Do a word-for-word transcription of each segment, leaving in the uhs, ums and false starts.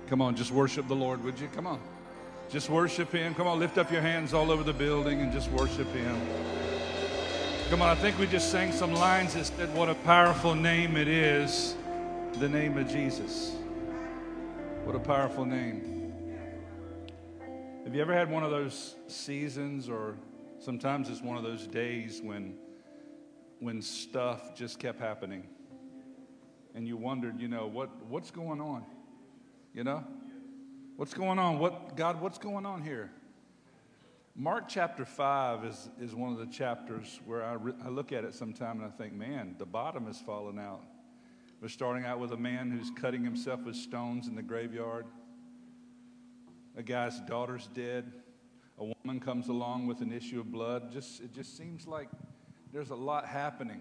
Come on, just worship the Lord, would you? Come on. Just worship Him. Come on, lift up your hands all over the building and just worship Him. Come on, I think we just sang some lines that said what a powerful name it is, the name of Jesus. What a powerful name. Have you ever had one of those seasons, or sometimes it's one of those days when, when stuff just kept happening and you wondered, you know, what, what's going on? You know? What's going on? What God, what's going on here? Mark chapter five is, is one of the chapters where I, re, I look at it sometime and I think, man, the bottom has fallen out. We're starting out with a man who's cutting himself with stones in the graveyard. A guy's daughter's dead. A woman comes along with an issue of blood. Just it just seems like there's a lot happening.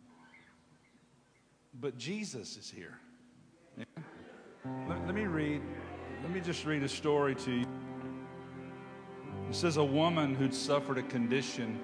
But Jesus is here. Yeah? Let, let me read. Let me just read a story to you. It says a woman who'd suffered a condition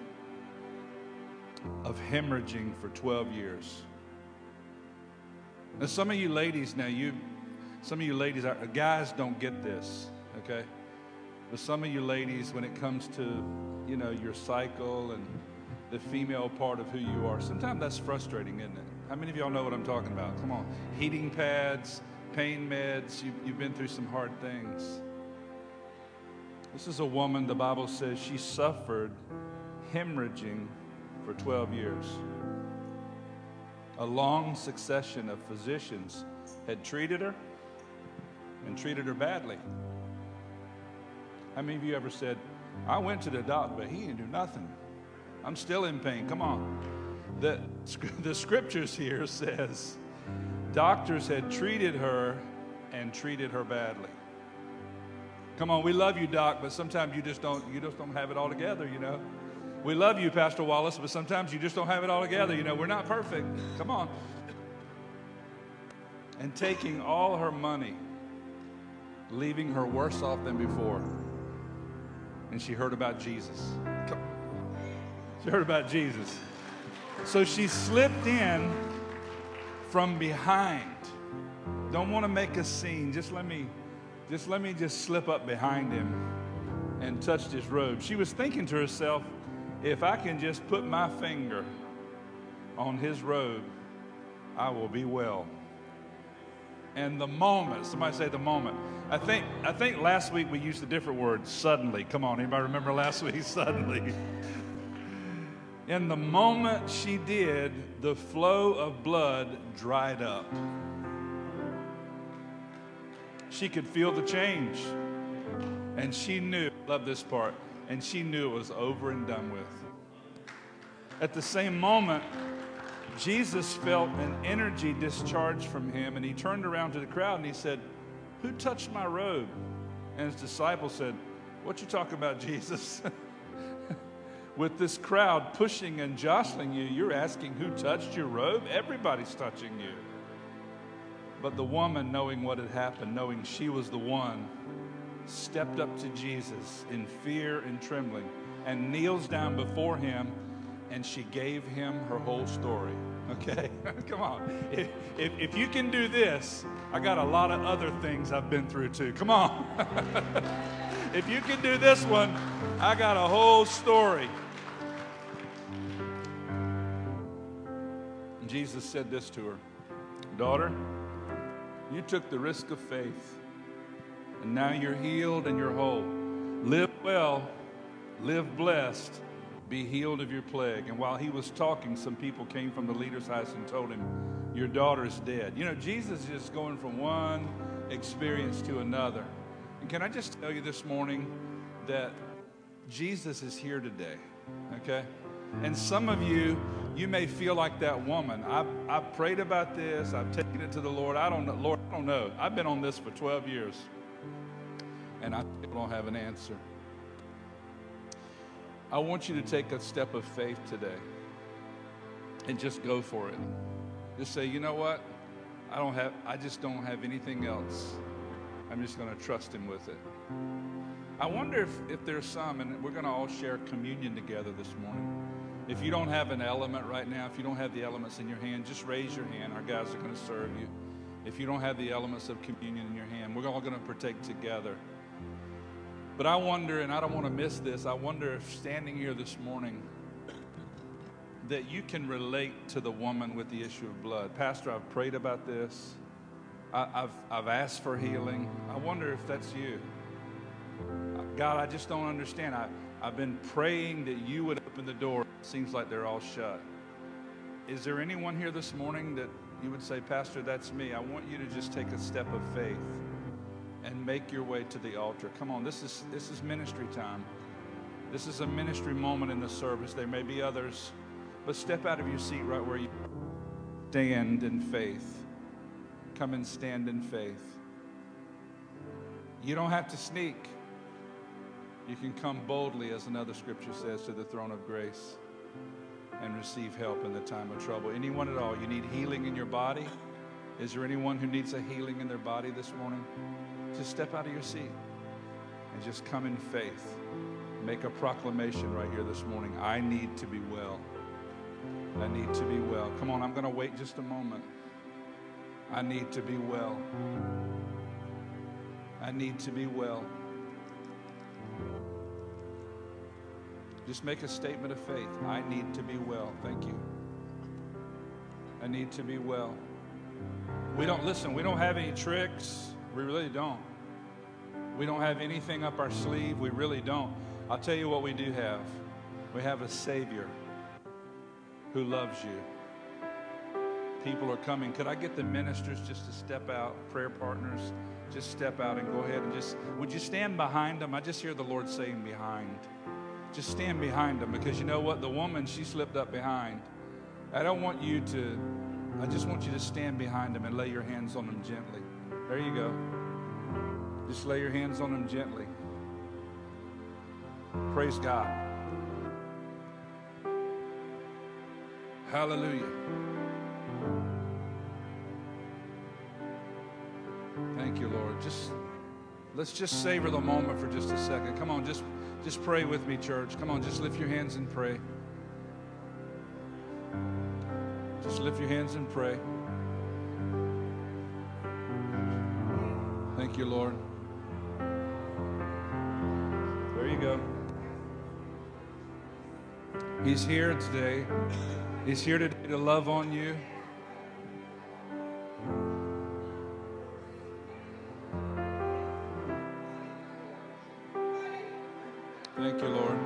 of hemorrhaging for twelve years. Now, some of you ladies, now you, some of you ladies, guys don't get this, okay? But some of you ladies, when it comes to, you know, your cycle and the female part of who you are, sometimes that's frustrating, isn't it? How many of y'all know what I'm talking about? Come on. Heating pads, pain meds, you, you've been through some hard things. This is a woman, the Bible says, she suffered hemorrhaging for twelve years. A long succession of physicians had treated her and treated her badly. How many of you ever said, I went to the doctor, but he didn't do nothing. I'm still in pain. Come on. The, the scriptures here says doctors had treated her and treated her badly. Come on, we love you, Doc, but sometimes you just don't you just don't have it all together, you know. We love you, Pastor Wallace, but sometimes you just don't have it all together, you know. We're not perfect. Come on. And taking all her money, leaving her worse off than before. And she heard about Jesus. She heard about Jesus. So she slipped in from behind. Don't want to make a scene. Just let me, just let me just slip up behind him and touched his robe. She was thinking to herself, if I can just put my finger on his robe, I will be well. And the moment, somebody say the moment. I think I think last week we used a different word, suddenly. Come on, anybody remember last week? Suddenly. In the moment she did, the flow of blood dried up. She could feel the change. And she knew, love this part, and she knew it was over and done with. At the same moment, Jesus felt an energy discharged from him, and he turned around to the crowd and he said, who touched my robe? And his disciples said, what you talking about, Jesus? With this crowd pushing and jostling you, you're asking who touched your robe? Everybody's touching you. But the woman, knowing what had happened, knowing she was the one, stepped up to Jesus in fear and trembling and kneels down before him, and she gave him her whole story. Okay? Come on. If, if, if you can do this, I got a lot of other things I've been through too. Come on. If you can do this one, I got a whole story. And Jesus said this to her, daughter, you took the risk of faith, and now you're healed and you're whole. Live well, live blessed, be healed of your plague. And while he was talking, some people came from the leader's house and told him, your daughter's dead. You know, Jesus is just going from one experience to another. And can I just tell you this morning that Jesus is here today, okay? And some of you, you may feel like that woman. I've, I've prayed about this. I've taken it to the Lord. I don't know. Lord, I don't know. I've been on this for twelve years, and I still don't have an answer. I want you to take a step of faith today and just go for it. Just say, you know what? I don't have, I just don't have anything else. I'm just going to trust him with it. I wonder if, if there's some, and we're going to all share communion together this morning. If you don't have an element right now, if you don't have the elements in your hand, just raise your hand. Our guys are going to serve you. If you don't have the elements of communion in your hand, we're all going to partake together. But I wonder, and I don't want to miss this, I wonder if standing here this morning that you can relate to the woman with the issue of blood. Pastor, I've prayed about this. I, I've, I've asked for healing. I wonder if that's you. God, I just don't understand. I, I've been praying that you would open the door. It seems like they're all shut. Is there anyone here this morning that you would say, Pastor, that's me? I want you to just take a step of faith and make your way to the altar. Come on, this is this is ministry time. This is a ministry moment in the service. There may be others, but step out of your seat right where you stand in faith. Come and stand in faith. You don't have to sneak. You can come boldly, as another scripture says, to the throne of grace and receive help in the time of trouble. Anyone at all, you need healing in your body? Is there anyone who needs a healing in their body this morning? Just step out of your seat and just come in faith. Make a proclamation right here this morning. I need to be well. I need to be well. Come on, I'm going to wait just a moment. I need to be well. I need to be well. Just make a statement of faith. I need to be well. Thank you. I need to be well. We don't, listen, we don't have any tricks. We really don't. We don't have anything up our sleeve. We really don't. I'll tell you what we do have. We have a Savior who loves you. People are coming. Could I get the ministers just to step out, prayer partners, just step out and go ahead and just, would you stand behind them? I just hear the Lord saying behind. Just stand behind them, because you know what? The woman, she slipped up behind. I don't want you to, I just want you to stand behind them and lay your hands on them gently. There you go. Just lay your hands on them gently. Praise God. Hallelujah. Thank you, Lord. Just let's just savor the moment for just a second. Come on, just just pray with me, church. Come on, just lift your hands and pray. Just lift your hands and pray. Thank you, Lord. There you go. He's here today. He's here today to love on you. Thank you, Lord.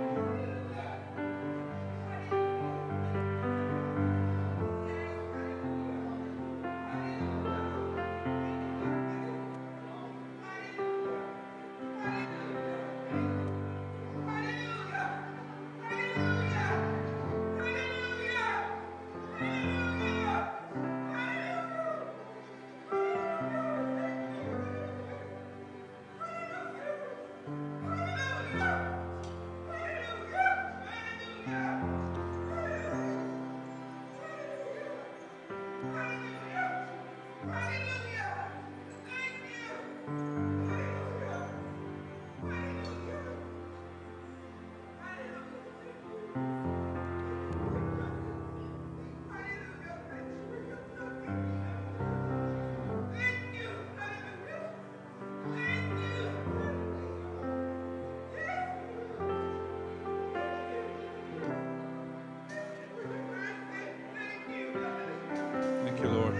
Thank you, Lord.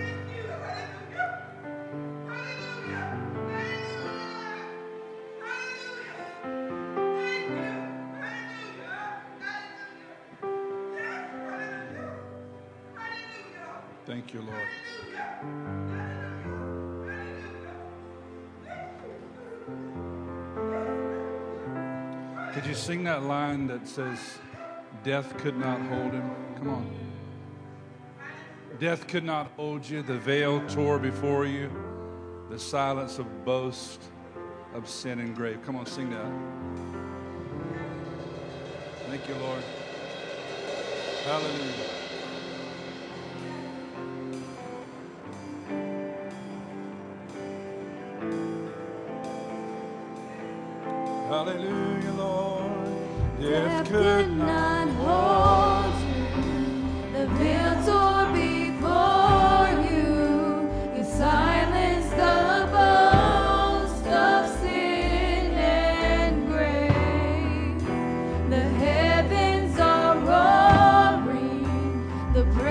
Thank you, Lord. Could you sing that line that says, death could not hold him? Come on. Death could not hold you. The veil tore before you. The silence of boast of sin and grave. Come on, sing that. Thank you, Lord. Hallelujah. Hallelujah, Lord. Death could not hold you. The veil tore before you. Your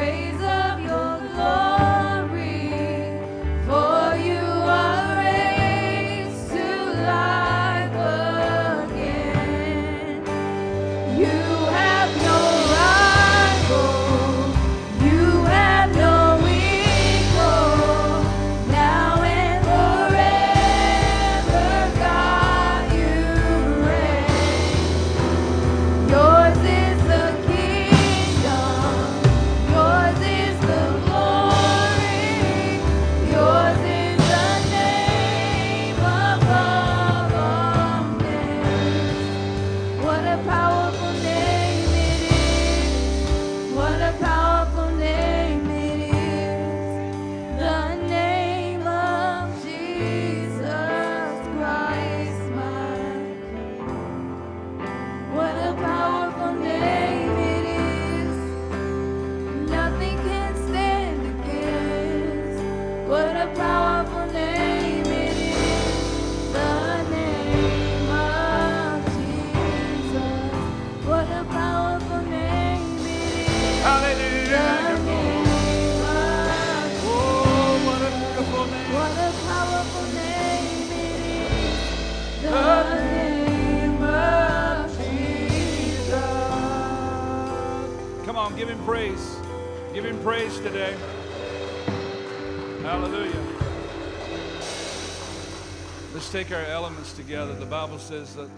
praise of your glory, for you are raised to life again. You have no rival, you have no equal, now and forever, God, you reign. Yours is the kingdom, yours is the glory, yours is the name above all names. What a powerful name it is, what a powerful name it is, the name of Jesus Christ, my King. What a powerful name it is, nothing can stand against. What a powerful name it is, the name of Jesus. What a powerful name it is, Hallelujah. the name of Oh, what a beautiful name. What a powerful name it is, the name of Jesus. Come on, give him praise. Give him praise today. Hallelujah. Let's take our elements together. The Bible says that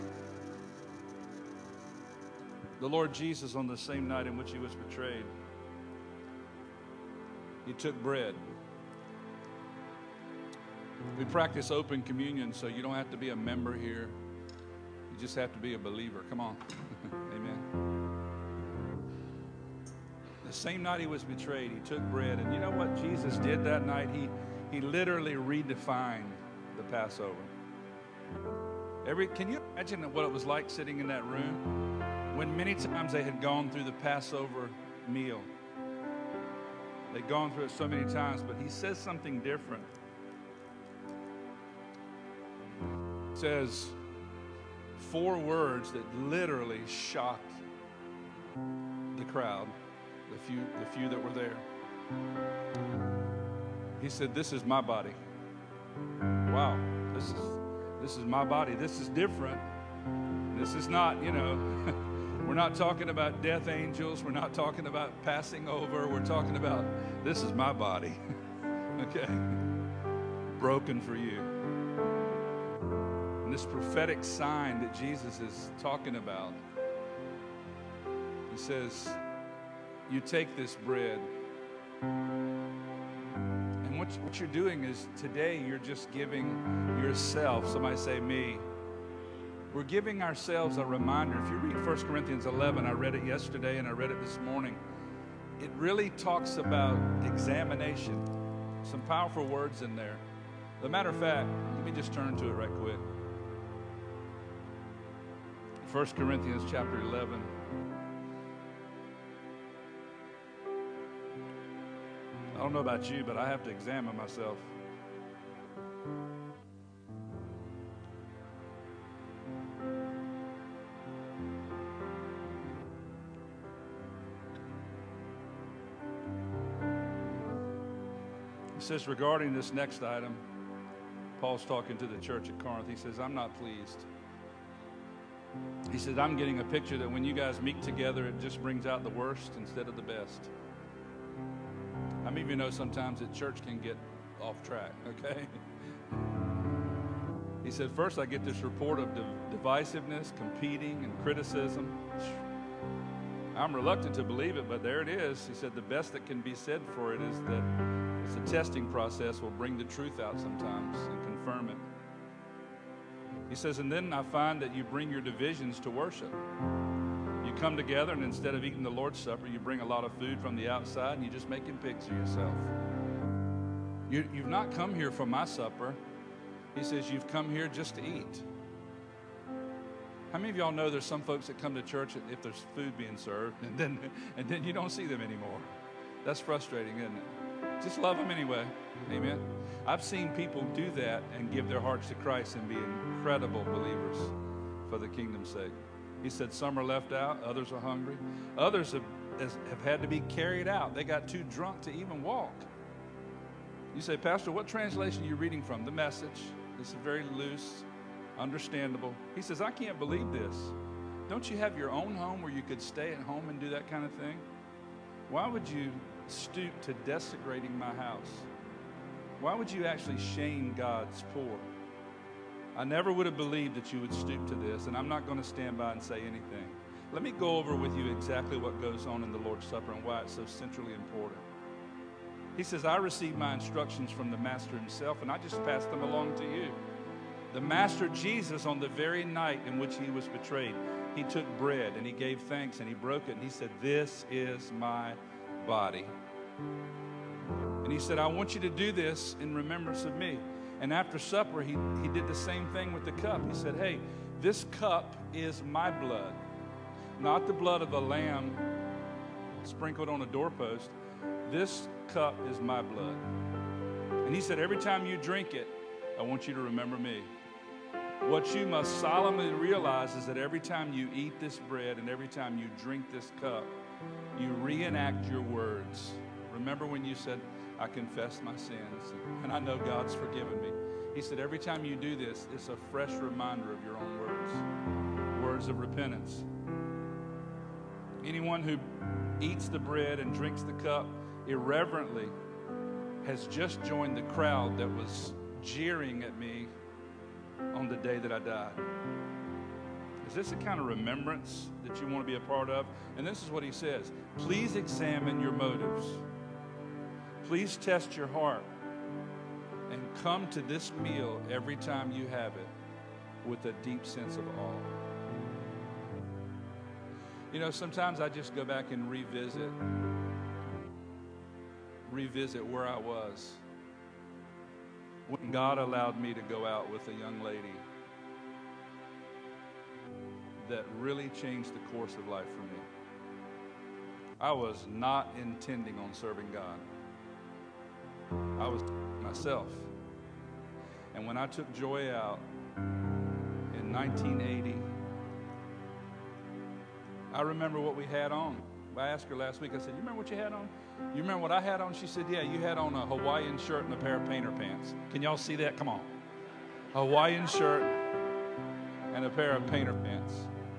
the Lord Jesus, on the same night in which he was betrayed, he took bread. We practice open communion, so you don't have to be a member here. You just have to be a believer. Come on. Amen. The same night he was betrayed, he took bread. And you know what Jesus did that night? He, he literally redefined the Passover. Every, can you imagine what it was like sitting in that room when many times they had gone through the Passover meal? They'd gone through it so many times, but he says something different. He says four words that literally shocked the crowd, the few, the few that were there. He said, "This is my body." Wow, this is this is my body. This is different. This is not, you know, we're not talking about death angels. We're not talking about passing over. We're talking about, this is my body. Okay? Broken for you. And this prophetic sign that Jesus is talking about, he says, you take this bread, and what, what you're doing is today you're just giving yourself, somebody say me, we're giving ourselves a reminder. If you read First Corinthians eleven, I read it yesterday and I read it this morning, it really talks about examination. Some powerful words in there. As a matter of fact, let me just turn to it right quick. First Corinthians chapter eleven. I don't know about you, but I have to examine myself. It says regarding this next item, Paul's talking to the church at Corinth. He says, I'm not pleased. He said, I'm getting a picture that when you guys meet together, it just brings out the worst instead of the best. How many of you know sometimes that church can get off track, okay? He said, first I get this report of div- divisiveness, competing, and criticism. I'm reluctant to believe it, but there it is. He said, the best that can be said for it is that it's a testing process will bring the truth out sometimes and confirm it. He says, and then I find that you bring your divisions to worship. You come together, and instead of eating the Lord's Supper, you bring a lot of food from the outside, and you just make pigs of yourself. You, you've not come here for my supper. He says, you've come here just to eat. How many of y'all know there's some folks that come to church if there's food being served, and then, and then you don't see them anymore? That's frustrating, isn't it? Just love them anyway. Amen. I've seen people do that and give their hearts to Christ and be incredible believers for the kingdom's sake. He said some are left out, others are hungry. Others have has, have had to be carried out. They got too drunk to even walk. You say, Pastor, what translation are you reading from? The Message. This is very loose, understandable. He says, I can't believe this. Don't you have your own home where you could stay at home and do that kind of thing? Why would you stoop to desecrating my house? Why would you actually shame God's poor? I never would have believed that you would stoop to this, and I'm not going to stand by and say anything. Let me go over with you exactly what goes on in the Lord's Supper and why it's so centrally important. He says, I received my instructions from the Master himself, and I just passed them along to you. The Master Jesus, on the very night in which he was betrayed, he took bread and he gave thanks and he broke it, and he said, this is my body. And he said, I want you to do this in remembrance of me. And after supper, he, he did the same thing with the cup. He said, hey, this cup is my blood, not the blood of the lamb sprinkled on a doorpost. This cup is my blood. And he said, every time you drink it, I want you to remember me. What you must solemnly realize is that every time you eat this bread and every time you drink this cup, you reenact your words. Remember when you said, I confess my sins, and I know God's forgiven me. He said, every time you do this, it's a fresh reminder of your own words, words of repentance. Anyone who eats the bread and drinks the cup irreverently has just joined the crowd that was jeering at me on the day that I died. Is this the kind of remembrance that you want to be a part of? And this is what he says. Please examine your motives. Please test your heart and come to this meal every time you have it with a deep sense of awe. You know, sometimes I just go back and revisit, revisit where I was when God allowed me to go out with a young lady that really changed the course of life for me. I was not intending on serving God. I was myself. And when I took Joy out in nineteen eighty, I remember what we had on. I asked her last week, I said, you remember what you had on? You remember what I had on? She said, yeah, you had on a Hawaiian shirt and a pair of painter pants. Can y'all see that? Come on. A Hawaiian shirt and a pair of painter pants.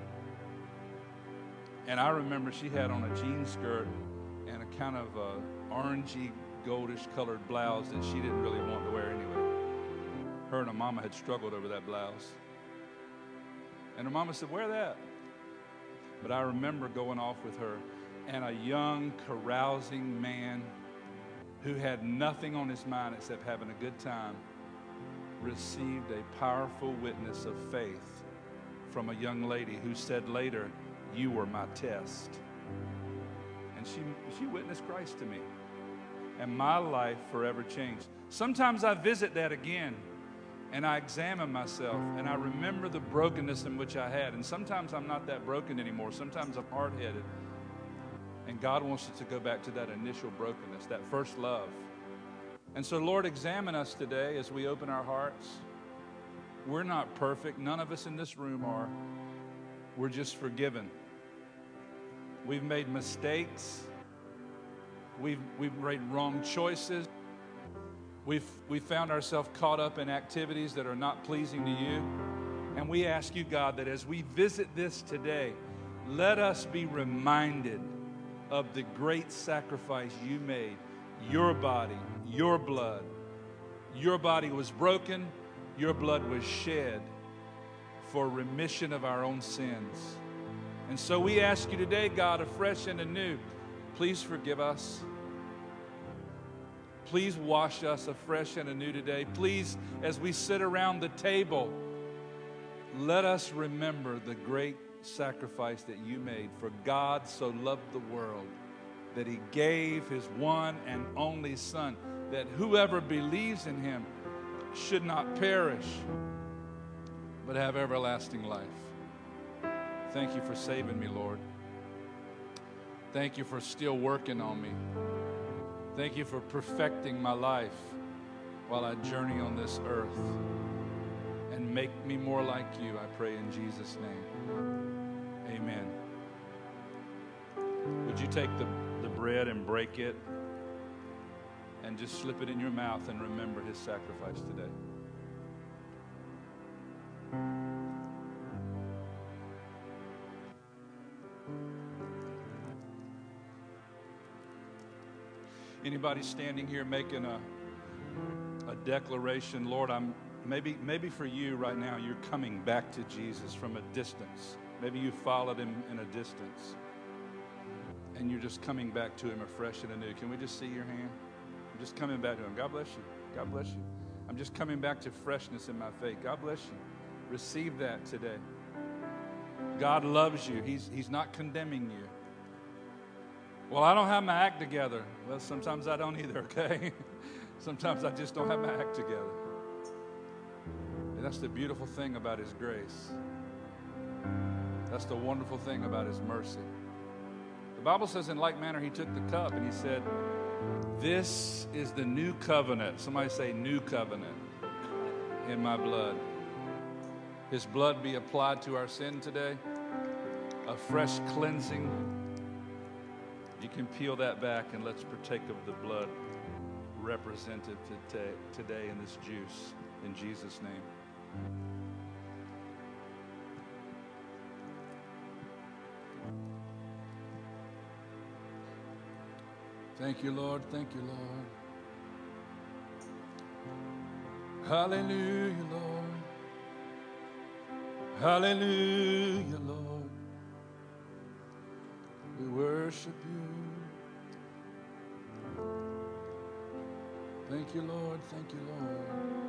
And I remember she had on a jean skirt and a kind of uh, orangey, goldish colored blouse that she didn't really want to wear anyway. Her and her mama had struggled over that blouse. And her mama said, wear that. But I remember going off with her, and a young, carousing man who had nothing on his mind except having a good time received a powerful witness of faith from a young lady who said later, you were my test. And she, she witnessed Christ to me. And my life forever changed. Sometimes I visit that again, and I examine myself, and I remember the brokenness in which I had. And sometimes I'm not that broken anymore. Sometimes I'm hard-headed. And God wants us to go back to that initial brokenness, that first love. And so, Lord, examine us today as we open our hearts. We're not perfect. None of us in this room are. We're just forgiven. We've made mistakes. We've, we've made wrong choices. We've, we've found ourselves caught up in activities that are not pleasing to you. And we ask you, God, that as we visit this today, let us be reminded of the great sacrifice you made. Your body, your blood. Your body was broken. Your blood was shed for remission of our own sins. And so we ask you today, God, afresh and anew, please forgive us. Please wash us afresh and anew today. Please, as we sit around the table, let us remember the great sacrifice that you made. For God so loved the world that he gave his one and only Son, that whoever believes in him should not perish, but have everlasting life. Thank you for saving me, Lord. Thank you for still working on me. Thank you for perfecting my life while I journey on this earth. And make me more like you, I pray in Jesus' name. Amen. Would you take the, the bread and break it and just slip it in your mouth and remember his sacrifice today? Anybody standing here making a, a declaration, Lord, I'm maybe maybe for you right now, you're coming back to Jesus from a distance. Maybe you followed him in a distance, and you're just coming back to him afresh and anew. Can we just see your hand? I'm just coming back to him. God bless you. God bless you. I'm just coming back to freshness in my faith. God bless you. Receive that today. God loves you. He's, he's not condemning you. Well, I don't have my act together. Well, sometimes I don't either, okay? Sometimes I just don't have my act together. And that's the beautiful thing about his grace. That's the wonderful thing about his mercy. The Bible says in like manner, he took the cup and he said, this is the new covenant. Somebody say new covenant in my blood. His blood be applied to our sin today. A fresh cleansing. You can peel that back and let's partake of the blood represented today, today in this juice. In Jesus' name. Thank you, Lord. Thank you, Lord. Hallelujah, Lord. Hallelujah, Lord. We worship you. Thank you, Lord. Thank you, Lord.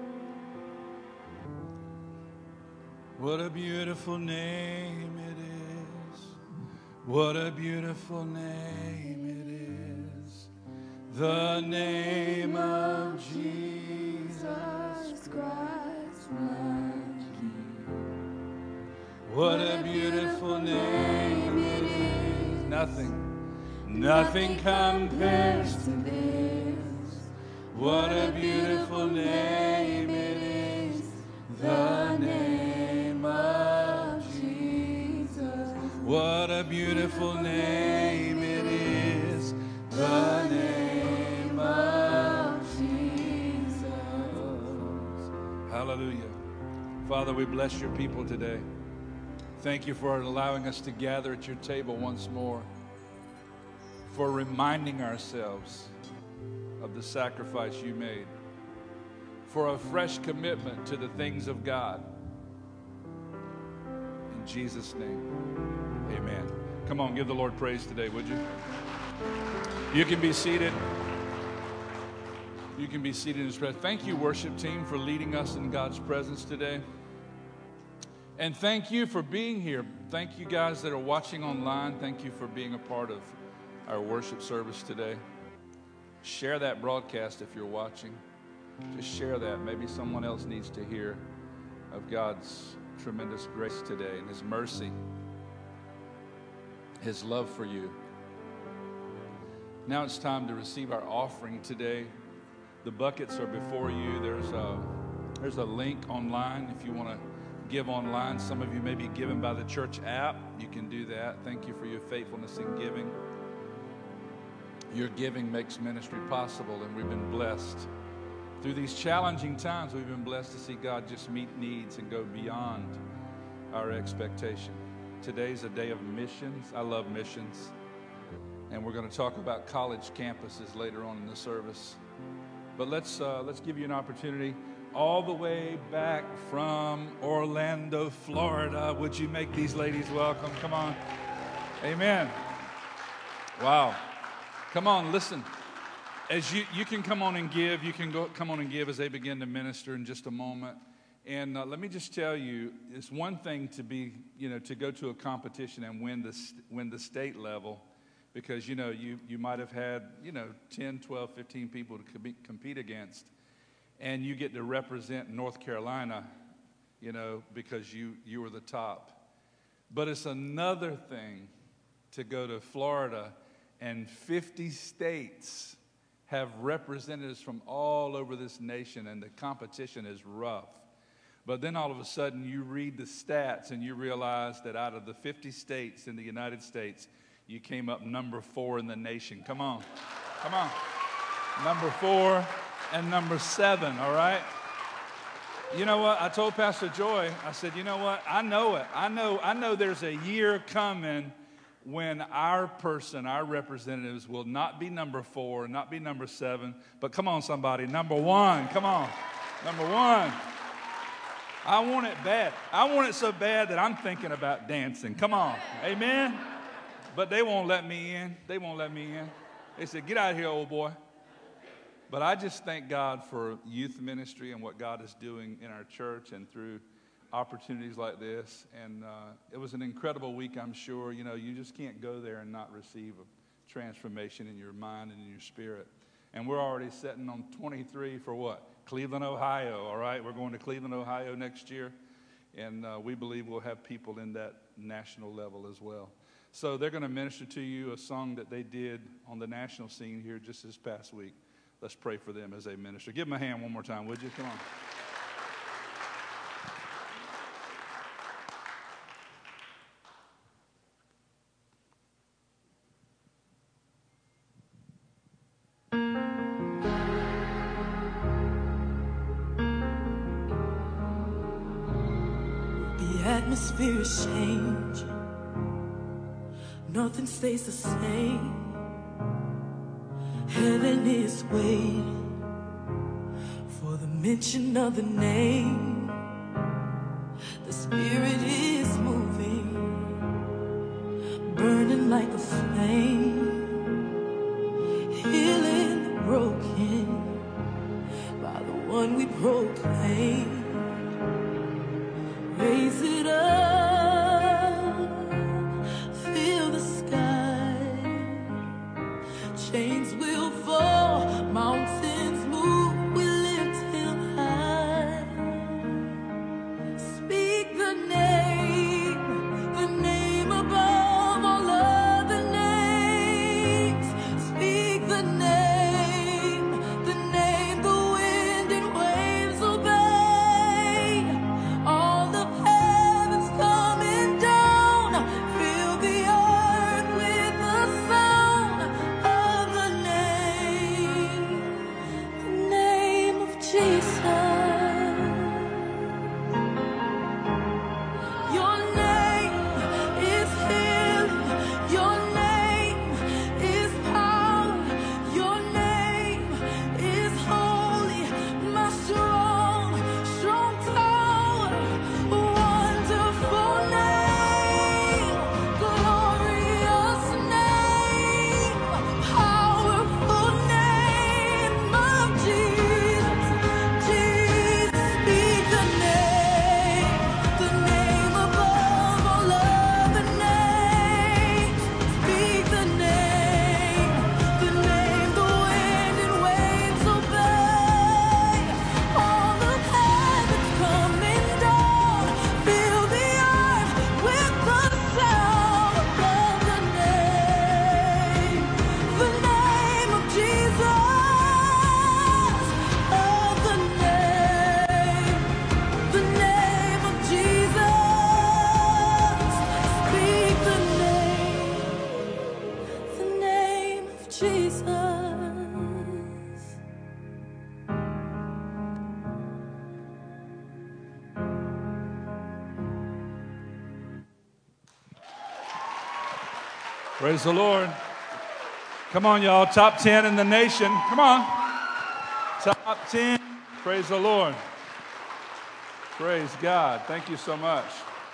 What a beautiful name it is. What a beautiful name it is. The name of Jesus Christ, my King. What a beautiful name it is. Nothing, nothing compares to this. What a beautiful name it is. The name of Jesus. What a beautiful name it is. The name of Jesus. Hallelujah. Father, we bless your people today. Thank you for allowing us to gather at your table once more, for reminding ourselves of the sacrifice you made, for a fresh commitment to the things of God. In Jesus' name, amen. Come on, give the Lord praise today, would you? You can be seated. You can be seated in his presence. Thank you, worship team, for leading us in God's presence today. And thank you for being here. Thank you guys that are watching online. Thank you for being a part of our worship service today. Share that broadcast if you're watching. Just share that. Maybe someone else needs to hear of God's tremendous grace today and his mercy, his love for you. Now it's time to receive our offering today. The buckets are before you. There's a, there's a link online if you want to give online. Some of you may be given by the church app. You can do that. Thank you for your faithfulness in giving. Your giving makes ministry possible, and we've been blessed. Through these challenging times, we've been blessed to see God just meet needs and go beyond our expectation. Today's a day of missions. I love missions. And we're going to talk about college campuses later on in the service. But let's uh, let's give you an opportunity. All the way back from Orlando, Florida, would you make these ladies welcome? Come on. Amen. Wow. Come on, listen. As you, you can come on and give, you can go come on and give as they begin to minister in just a moment. And uh, let me just tell you, it's one thing to be, you know, to go to a competition and win the win the state level, because you know you you might have had you know ten, twelve, fifteen people to com- compete against, and you get to represent North Carolina, you know, because you you were the top. But it's another thing to go to Florida, and fifty states have representatives from all over this nation, and the competition is rough. But then all of a sudden you read the stats and you realize that out of the fifty states in the United States, you came up number four in the nation. Come on. Come on. Number four and number seven, all right? You know what? I told Pastor Joy, I said, you know what? I know it. I know, I know there's a year coming when our person, our representatives will not be number four, not be number seven, but come on, somebody, number one. Come on. Number one. I want it bad. I want it so bad that I'm thinking about dancing. Come on. Amen? But they won't let me in. They won't let me in. They said, get out of here, old boy. But I just thank God for youth ministry and what God is doing in our church and through opportunities like this. And uh, it was an incredible week, I'm sure. You know, you just can't go there and not receive a transformation in your mind and in your spirit. And we're already setting on twenty-three for what? Cleveland, Ohio, all right? We're going to Cleveland, Ohio next year. And uh, we believe we'll have people in that national level as well. So they're going to minister to you a song that they did on the national scene here just this past week. Let's pray for them as they minister. Give them a hand one more time, would you? Come on. The atmosphere is changing. Nothing stays the same. Heaven is waiting for the mention of the name. The Spirit is moving, burning like a flame, healing the broken by the one we proclaim. Raise it up, fill the sky. Chains will fall, mountains move, we lift him high. Speak the name, the name above all other names. Speak the name, the name the wind and waves obey. All of heaven's coming down, fill the earth with the sound of the name, the name of Jesus. Your name is healing, your name is power, your name is holy, my strong, strong tower. Wonderful name, glorious name, powerful name of Jesus. Jesus, speak the name, the name above all other names. Speak the name, the name the wind and waves obey. All of heaven's coming down, fill the earth with the sound of the name, the name of Jesus, of the name, the name of Jesus. Speak the name, the name of Jesus. Praise the Lord. Come on, y'all. Top ten in the nation. Come on. Top ten. Praise the Lord. Praise God. Thank you so much.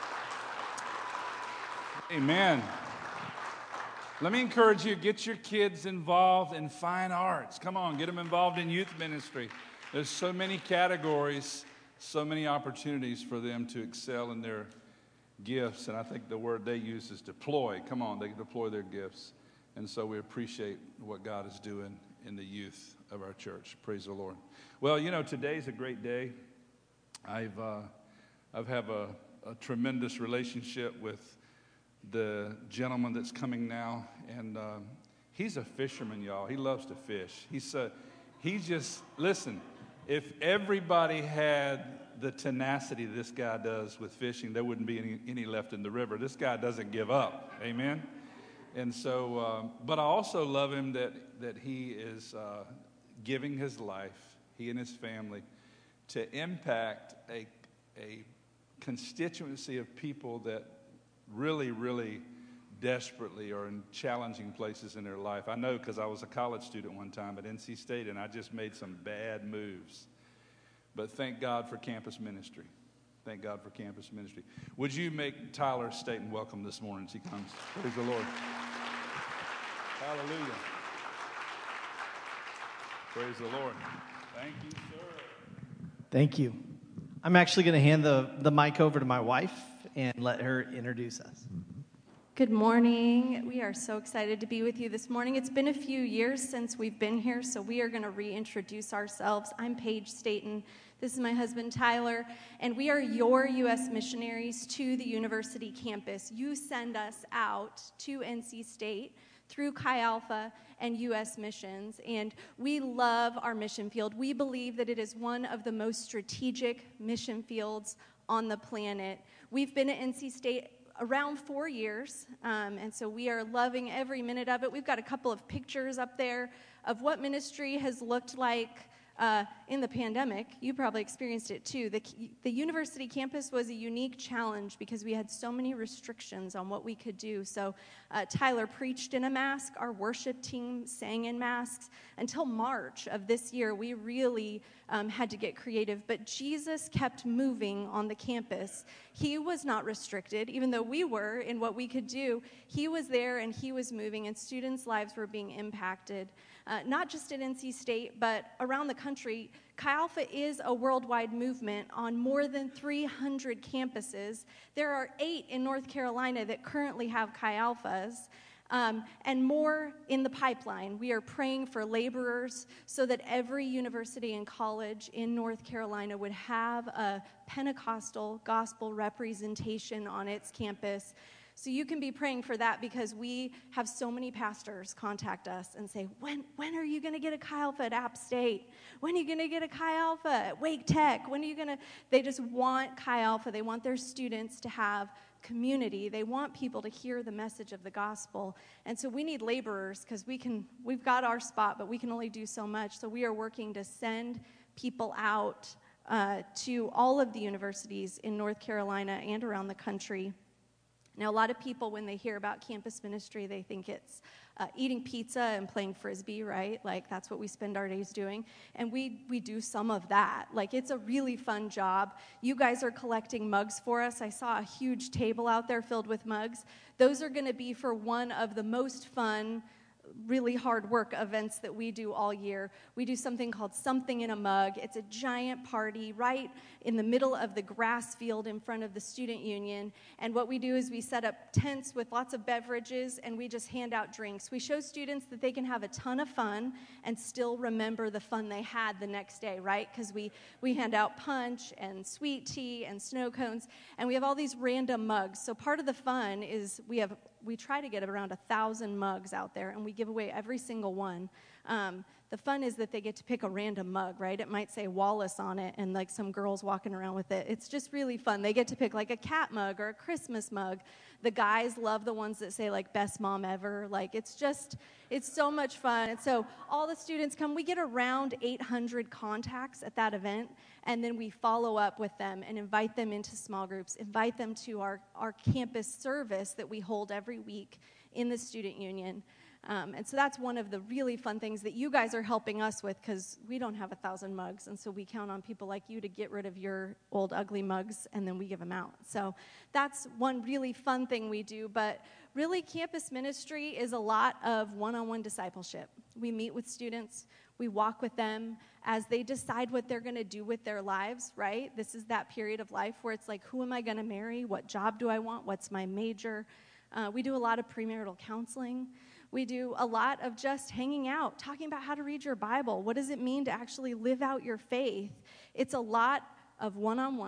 Amen. Let me encourage you, get your kids involved in fine arts. Come on, get them involved in youth ministry. There's so many categories, so many opportunities for them to excel in their gifts. And I think the word they use is deploy. Come on, they deploy their gifts. And so we appreciate what God is doing in the youth of our church. Praise the Lord. Well, you know, today's a great day. I've uh, I've have a, a tremendous relationship with the gentleman that's coming now, and um, he's a fisherman, y'all. He loves to fish. He's a, he just listen. If everybody had the tenacity this guy does with fishing, there wouldn't be any, any left in the river. This guy doesn't give up. Amen. And so, um, but I also love him that, that he is uh, giving his life, he and his family, to impact a, a constituency of people that really, really desperately are in challenging places in their life. I know because I was a college student one time at N C State, and I just made some bad moves. But thank God for campus ministry. Thank God for campus ministry. Would you make Tyler Staten welcome this morning as he comes? Praise the Lord. Hallelujah. Praise the Lord. Thank you, sir. Thank you. I'm actually going to hand the, the mic over to my wife and let her introduce us. Good morning. We are so excited to be with you this morning. It's been a few years since we've been here, so we are going to reintroduce ourselves. I'm Paige Staten. This is my husband, Tyler, and we are your U S missionaries to the university campus. You send us out to N C State through Chi Alpha and U S Missions, and we love our mission field. We believe that it is one of the most strategic mission fields on the planet. We've been at N C State around four years, um, and so we are loving every minute of it. We've got a couple of pictures up there of what ministry has looked like Uh, in the pandemic. You probably experienced it too. The, the university campus was a unique challenge because we had so many restrictions on what we could do. So uh, Tyler preached in a mask. Our worship team sang in masks. Until March of this year, we really um, had to get creative. But Jesus kept moving on the campus. He was not restricted, even though we were in what we could do. He was there and he was moving, and students' lives were being impacted. Uh, not just at N C State, but around the country. Chi Alpha is a worldwide movement on more than three hundred campuses. There are eight in North Carolina that currently have Chi Alphas, um, and more in the pipeline. We are praying for laborers so that every university and college in North Carolina would have a Pentecostal gospel representation on its campus. So you can be praying for that, because we have so many pastors contact us and say, when when are you going to get a Chi Alpha at App State? When are you going to get a Chi Alpha at Wake Tech? When are you going to? They just want Chi Alpha. They want their students to have community. They want people to hear the message of the gospel. And so we need laborers, because we can, we've got our spot, but we can only do so much. So we are working to send people out uh, to all of the universities in North Carolina and around the country. Now, a lot of people, when they hear about campus ministry, they think it's uh, eating pizza and playing Frisbee, right? Like, that's what we spend our days doing. And we we do some of that. Like, it's a really fun job. You guys are collecting mugs for us. I saw a huge table out there filled with mugs. Those are going to be for one of the most fun, really hard work events that we do all year. We do something called Something in a Mug. It's a giant party right in the middle of the grass field in front of the student union. And what we do is we set up tents with lots of beverages, and we just hand out drinks. We show students that they can have a ton of fun and still remember the fun they had the next day, right? Because we, we hand out punch and sweet tea and snow cones, and we have all these random mugs. So part of the fun is we have we try to get around a thousand mugs out there, and we give away every single one. Um, the fun is that they get to pick a random mug, right? It might say Wallace on it, and like some girls walking around with it. It's just really fun. They get to pick like a cat mug or a Christmas mug. The guys love the ones that say like best mom ever. Like, it's just, it's so much fun. And so all the students come. We get around eight hundred contacts at that event, and then we follow up with them and invite them into small groups, invite them to our, our campus service that we hold every week in the student union. Um, and so that's one of the really fun things that you guys are helping us with, because we don't have a thousand mugs, and so we count on people like you to get rid of your old ugly mugs, and then we give them out. So that's one really fun thing we do. But really, campus ministry is a lot of one-on-one discipleship. We meet with students. We walk with them as they decide what they're going to do with their lives, right? This is that period of life where it's like, who am I going to marry? What job do I want? What's my major? Uh, we do a lot of premarital counseling. We do a lot of just hanging out, talking about how to read your Bible. What does it mean to actually live out your faith? It's a lot of one-on-one,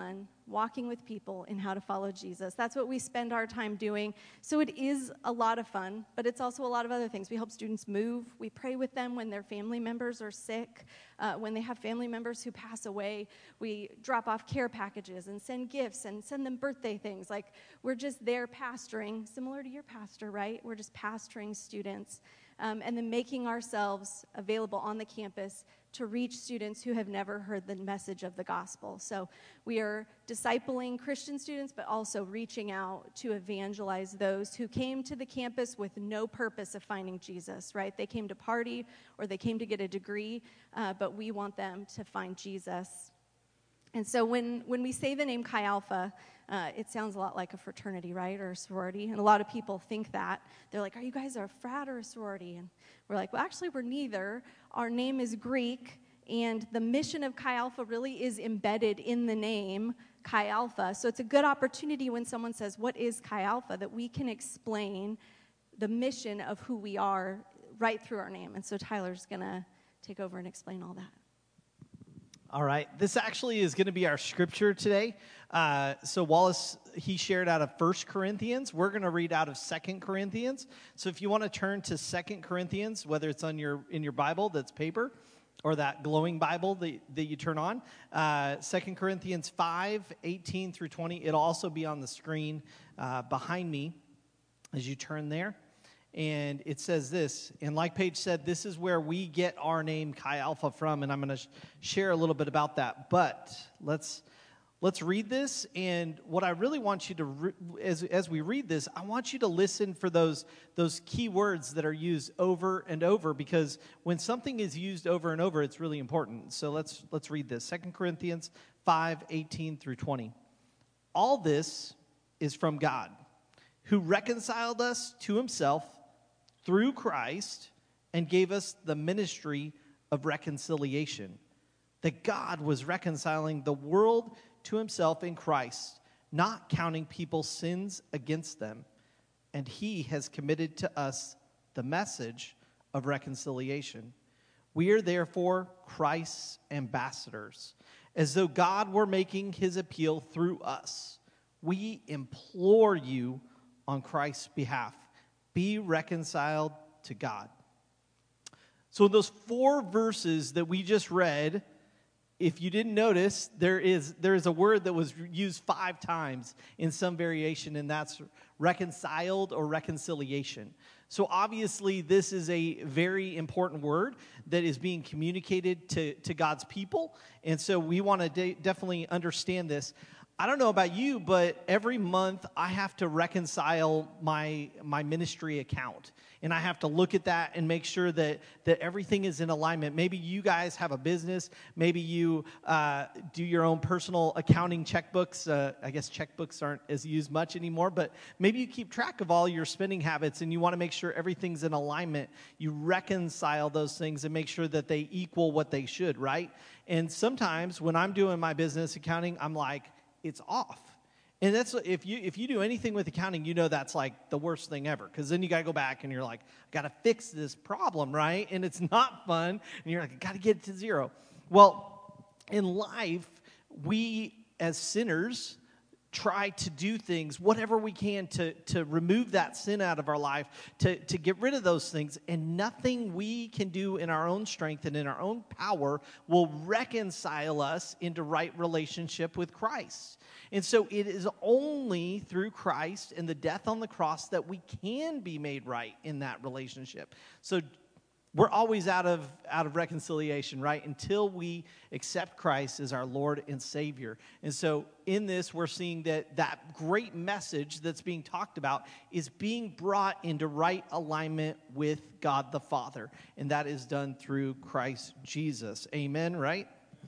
walking with people in how to follow Jesus. That's what we spend our time doing. So it is a lot of fun, but it's also a lot of other things. We help students move. We pray with them when their family members are sick, uh, when they have family members who pass away. We drop off care packages and send gifts and send them birthday things. Like, we're just there pastoring, similar to your pastor, right? We're just pastoring students. Um, and then making ourselves available on the campus to reach students who have never heard the message of the gospel. So we are discipling Christian students, but also reaching out to evangelize those who came to the campus with no purpose of finding Jesus, right? They came to party or they came to get a degree, uh, but we want them to find Jesus. And so when, when we say the name Chi Alpha, uh, it sounds a lot like a fraternity, right, or a sorority. And a lot of people think that. They're like, are you guys a frat or a sorority? And we're like, well, actually, we're neither. Our name is Greek, and the mission of Chi Alpha really is embedded in the name Chi Alpha. So it's a good opportunity when someone says, what is Chi Alpha, that we can explain the mission of who we are right through our name. And so Tyler's going to take over and explain all that. All right. This actually is going to be our scripture today. Uh, so Wallace, he shared out of First Corinthians. We're going to read out of Second Corinthians. So if you want to turn to Second Corinthians, whether it's on your in your Bible that's paper or that glowing Bible that, that you turn on, uh, Second Corinthians five, eighteen through twenty. It'll also be on the screen uh, behind me as you turn there. And it says this, and like Paige said, this is where we get our name Chi Alpha from, and I'm going to sh- share a little bit about that. But let's let's read this, and what I really want you to, re- as as we read this, I want you to listen for those those key words that are used over and over, because when something is used over and over, it's really important. So let's let's read this, Second Corinthians five, eighteen through twenty. All this is from God, who reconciled us to himself through Christ and gave us the ministry of reconciliation. That God was reconciling the world to himself in Christ, not counting people's sins against them. And he has committed to us the message of reconciliation. We are therefore Christ's ambassadors, as though God were making his appeal through us. We implore you on Christ's behalf, be reconciled to God. So in those four verses that we just read, if you didn't notice, there is there is a word that was used five times in some variation, and that's reconciled or reconciliation. So obviously, this is a very important word that is being communicated to, to God's people, and so we want to de- definitely understand this. I don't know about you, but every month I have to reconcile my my ministry account. And I have to look at that and make sure that, that everything is in alignment. Maybe you guys have a business. Maybe you uh, do your own personal accounting checkbooks. Uh, I guess checkbooks aren't as used much anymore. But maybe you keep track of all your spending habits and you want to make sure everything's in alignment. You reconcile those things and make sure that they equal what they should, right? And sometimes when I'm doing my business accounting, I'm like, it's off. And that's if you if you do anything with accounting, you know that's like the worst thing ever, because then you got to go back and you're like, I got to fix this problem, right? And it's not fun, and you're like, I got to get it to zero. Well, in life, we as sinners try to do things, whatever we can, to, to remove that sin out of our life, to, to get rid of those things, and nothing we can do in our own strength and in our own power will reconcile us into right relationship with Christ. And so it is only through Christ and the death on the cross that we can be made right in that relationship. So we're always out of out of reconciliation, right? Until we accept Christ as our Lord and Savior. And so in this, we're seeing that that great message that's being talked about is being brought into right alignment with God the Father. And that is done through Christ Jesus. Amen, right?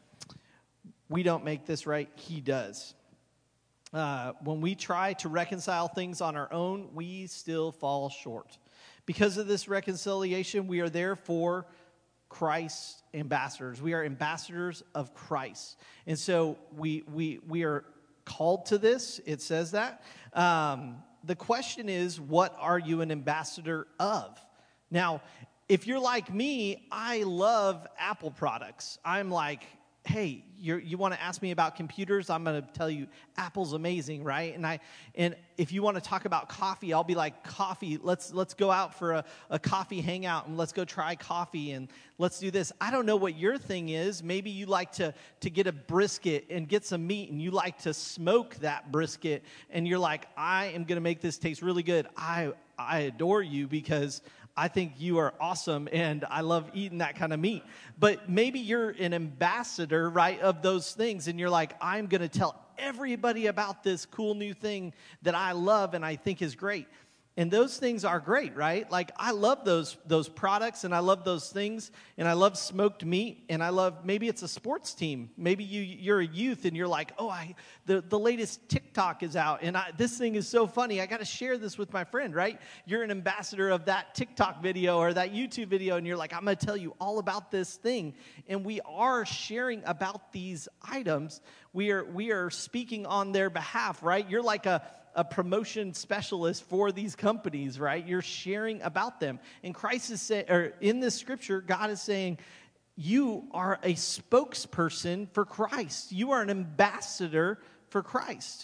We don't make this right. He does. Uh, when we try to reconcile things on our own, we still fall short. Because of this reconciliation, we are therefore Christ's ambassadors. We are ambassadors of Christ. And so we we we are called to this. It says that. Um, the question is, what are you an ambassador of? Now, if you're like me, I love Apple products. I'm like, hey, you're, you want to ask me about computers? I'm going to tell you Apple's amazing, right? And I and if you want to talk about coffee, I'll be like, coffee, let's let's go out for a, a coffee hangout and let's go try coffee and let's do this. I don't know what your thing is. Maybe you like to, to get a brisket and get some meat and you like to smoke that brisket and you're like, I am going to make this taste really good. I I adore you because I think you are awesome, and I love eating that kind of meat. But maybe you're an ambassador, right, of those things, and you're like, I'm going to tell everybody about this cool new thing that I love and I think is great. And those things are great, right? Like, I love those those products, and I love those things, and I love smoked meat, and I love, maybe it's a sports team. Maybe you, you're a youth, and you're like, oh, I the, the latest TikTok is out, and I, this thing is so funny. I got to share this with my friend, right? You're an ambassador of that TikTok video or that YouTube video, and you're like, I'm going to tell you all about this thing. And we are sharing about these items. We are we are speaking on their behalf, right? You're like a a promotion specialist for these companies, right? You're sharing about them. And Christ is saying, or in this scripture, God is saying, you are a spokesperson for Christ. You are an ambassador for Christ.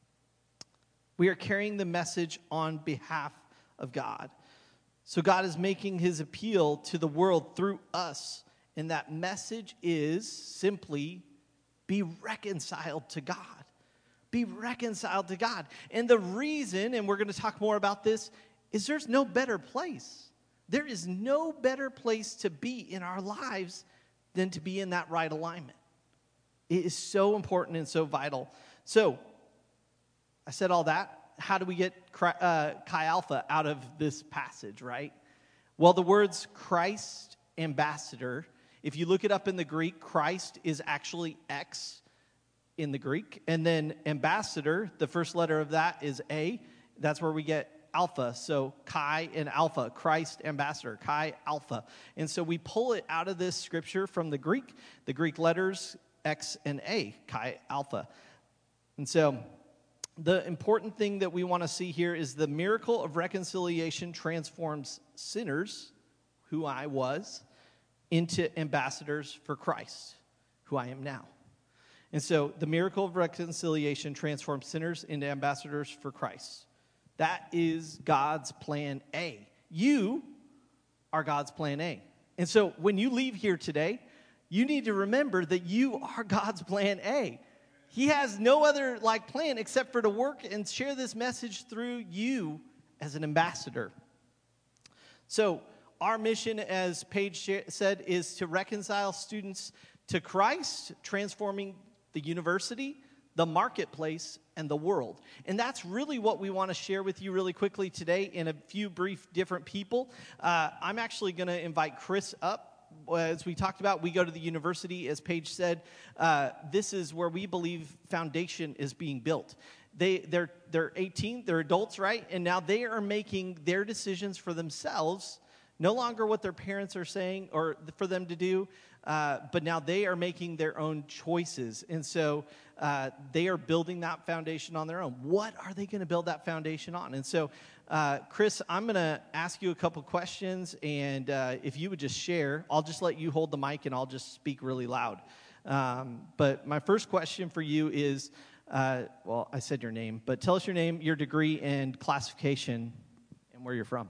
We are carrying the message on behalf of God. So God is making his appeal to the world through us. And that message is simply be reconciled to God. Be reconciled to God. And the reason, and we're going to talk more about this, is there's no better place. There is no better place to be in our lives than to be in that right alignment. It is so important and so vital. So, I said all that. How do we get uh, Chi Alpha out of this passage, right? Well, the words Christ ambassador, if you look it up in the Greek, Christ is actually X in the Greek. And then ambassador, the first letter of that is A. That's where we get alpha. So Chi and alpha, Christ ambassador, Chi alpha. And so we pull it out of this scripture from the Greek, the Greek letters X and A, Chi alpha. And so the important thing that we want to see here is the miracle of reconciliation transforms sinners, who I was, into ambassadors for Christ, who I am now. And so the miracle of reconciliation transforms sinners into ambassadors for Christ. That is God's plan A. You are God's plan A. And so when you leave here today, you need to remember that you are God's plan A. He has no other like plan except for to work and share this message through you as an ambassador. So our mission, as Paige said, is to reconcile students to Christ, transforming the university, the marketplace, and the world. And that's really what we want to share with you really quickly today in a few brief different people. Uh, I'm actually going to invite Chris up. As we talked about, we go to the university, as Paige said. Uh, this is where we believe foundation is being built. They, they're, they're eighteen, they're adults, right? And now they are making their decisions for themselves, no longer what their parents are saying or for them to do, uh, but now they are making their own choices. And so uh, they are building that foundation on their own. What are they going to build that foundation on? And so, uh, Chris, I'm going to ask you a couple questions, and uh, if you would just share, I'll just let you hold the mic, and I'll just speak really loud. Um, but my first question for you is, uh, well, I said your name, but tell us your name, your degree, and classification, and where you're from.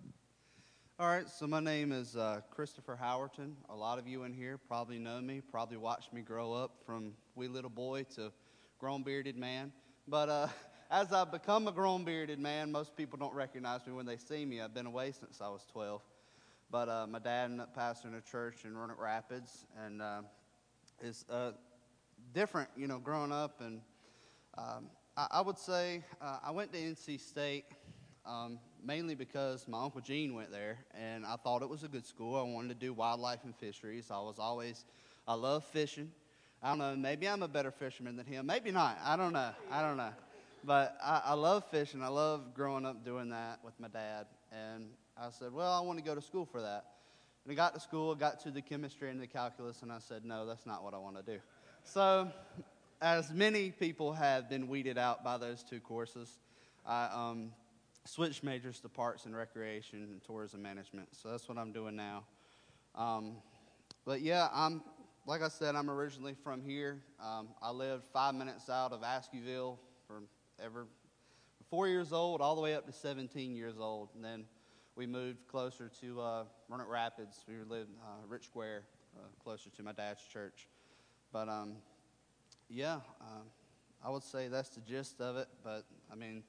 All right, so my name is uh, Christopher Howerton. A lot of you in here probably know me, probably watched me grow up from wee little boy to grown bearded man. But uh, as I've become a grown bearded man, most people don't recognize me when they see me. I've been away since I was twelve. But uh, my dad ended up pastoring a church in Roanoke Rapids, and uh, it's uh, different, you know, growing up. And um, I, I would say uh, I went to N C State. Um, mainly because my Uncle Gene went there, and I thought it was a good school. I wanted to do wildlife and fisheries. I was always, I love fishing. I don't know, maybe I'm a better fisherman than him. Maybe not. I don't know. I don't know. But I, I love fishing. I love growing up doing that with my dad. And I said, well, I want to go to school for that. And I got to school, got to the chemistry and the calculus, and I said, no, that's not what I want to do. So as many people have been weeded out by those two courses, I um, switched majors to parks and recreation and tourism management. So that's what I'm doing now. Um, but yeah, I'm like I said, I'm originally from here. Um, I lived five minutes out of Askew from ever four years old all the way up to seventeen years old. And then we moved closer to uh, Roanoke Rapids. We lived uh, Rich Square, uh, closer to my dad's church. But um, yeah, uh, I would say that's the gist of it. But I mean,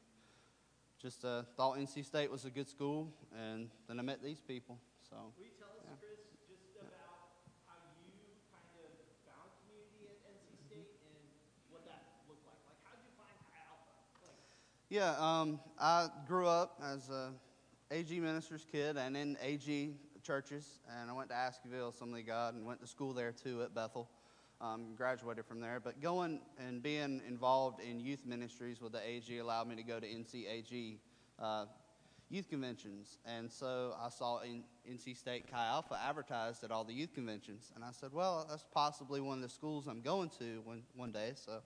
just uh, thought N C State was a good school, and then I met these people. So. Will you tell us, Yeah. Chris, just about how you kind of found community at N C State and what that looked like? Like, how did you find Chi Alpha? Like, Yeah, um, I grew up as a A G minister's kid and in A G churches, and I went to Askew Assembly of God and went to school there too at Bethel. Um, graduated from there, but going and being involved in youth ministries with the A G allowed me to go to N C A G uh, youth conventions, and so I saw in N C State Chi Alpha advertised at all the youth conventions, and I said, well, that's possibly one of the schools I'm going to one, one day, so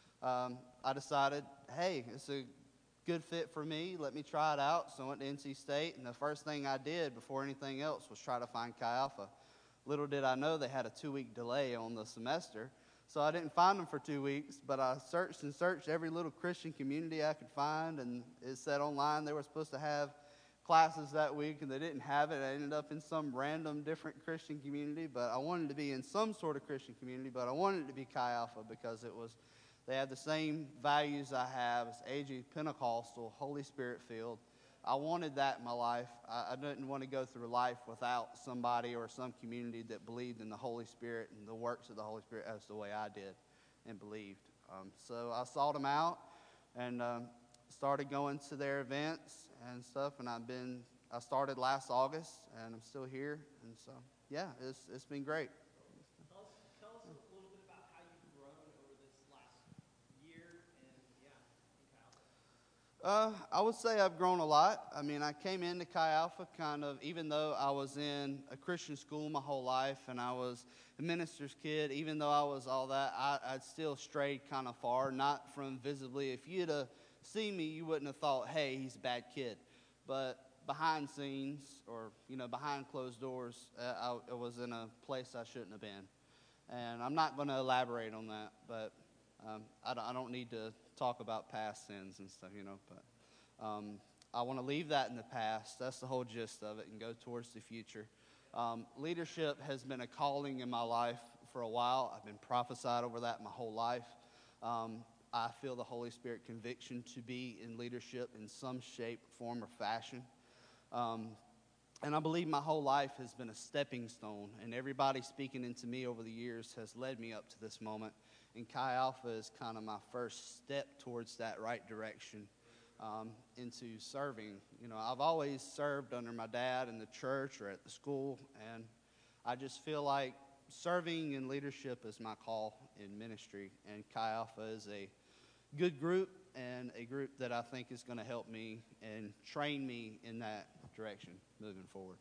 um, I decided, hey, it's a good fit for me, let me try it out. So I went to N C State, and the first thing I did before anything else was try to find Chi Alpha. Little did I know they had a two-week delay on the semester, so I didn't find them for two weeks, but I searched and searched every little Christian community I could find, and it said online they were supposed to have classes that week, and they didn't have it. I ended up in some random different Christian community, but I wanted to be in some sort of Christian community, but I wanted it to be Chi Alpha because it was, they had the same values I have. It's A G Pentecostal, Holy Spirit filled. I wanted that in my life. I, I didn't want to go through life without somebody or some community that believed in the Holy Spirit and the works of the Holy Spirit as the way I did and believed. Um, so I sought them out and um, started going to their events and stuff. And I've been, I started last August, and I'm still here. And so, yeah, it's it's been great. tell us, tell us a little bit about how you've grown over this last year and, yeah, in Chi Alpha. Uh, I would say I've grown a lot. I mean, I came into Chi Alpha kind of, even though I was in a Christian school my whole life and I was a minister's kid, even though I was all that, I, I'd still strayed kind of far, not from visibly. If you'd have seen me, you wouldn't have thought, hey, he's a bad kid. But behind scenes or, you know, behind closed doors, uh, I, I was in a place I shouldn't have been. And I'm not going to elaborate on that, but um, I, don't, I don't need to talk about past sins and stuff, you know, but um, I want to leave that in the past. That's the whole gist of it, and go towards the future. Um, leadership has been a calling in my life for a while. I've been prophesied over that my whole life. Um, I feel the Holy Spirit conviction to be in leadership in some shape, form, or fashion. Um, and I believe my whole life has been a stepping stone, and everybody speaking into me over the years has led me up to this moment. And Chi Alpha is kind of my first step towards that right direction um, into serving. You know, I've always served under my dad in the church or at the school, and I just feel like serving in leadership is my call in ministry. And Chi Alpha is a good group and a group that I think is going to help me and train me in that direction moving forward.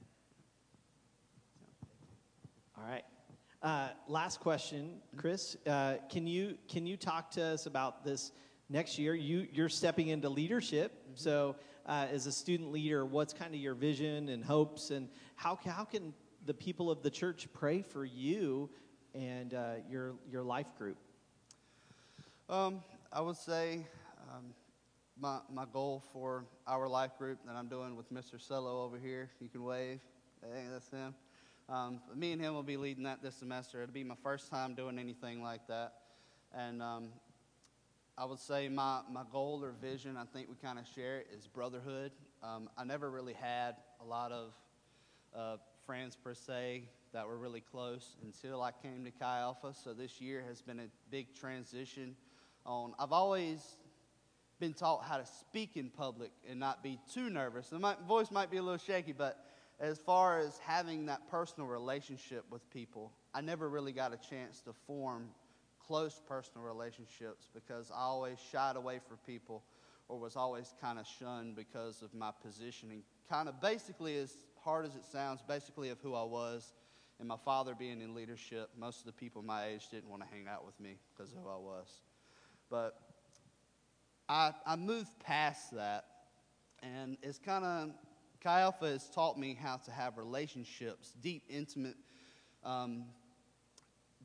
All right. Uh, last question, Chris. Uh, can you can you talk to us about this next year? You you're stepping into leadership. Mm-hmm. So, uh, as a student leader, what's kind of your vision and hopes, and how ca- how can the people of the church pray for you and uh, your your life group? Um, I would say um, my my goal for our life group that I'm doing with Mister Cello over here. You can wave. Hey, that's him. Um, me and him will be leading that this semester. It'll be my first time doing anything like that. And um, I would say my, my goal or vision, I think we kind of share it, is brotherhood. Um, I never really had a lot of uh, friends per se that were really close until I came to Chi Alpha. So this year has been a big transition on. I've always been taught how to speak in public and not be too nervous. And my voice might be a little shaky, but as far as having that personal relationship with people, I never really got a chance to form close personal relationships because I always shied away from people or was always kind of shunned because of my positioning. Kind of basically, as hard as it sounds, basically of who I was. And my father being in leadership, most of the people my age didn't want to hang out with me because of who I was. But I, I moved past that, and it's kind of, Chi Alpha has taught me how to have relationships, deep, intimate um,